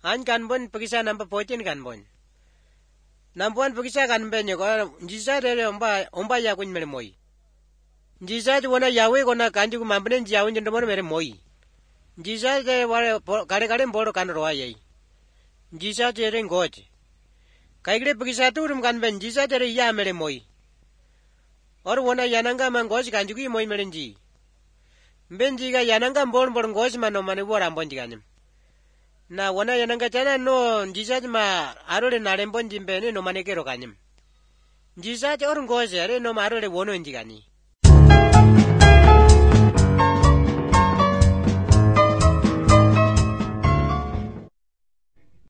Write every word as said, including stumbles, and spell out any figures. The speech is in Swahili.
An kan bon pagisa namba fourteen kan bon. Nampuan pagisa kan benyo ko jisa re omba omba ya kun mere moi. Jisa ju wona yawe kona kanju ku mambnen jawu jendo mon mere moi. Jisa de wale kare kare bodo kan roa yai. Jisa jere ngoje. Kaigre pagisa turum kan ben jisa jere ya mere moi. Or wona yananga man goji kanju ki moi mere ji. Benji ga yananga bon bon goji man no mane wora bonji ganim. Na wona yananga chana no jisa ma arole nare bonji bene no mane kero ganim. Jisa or ngoje are no marole wono inji gani.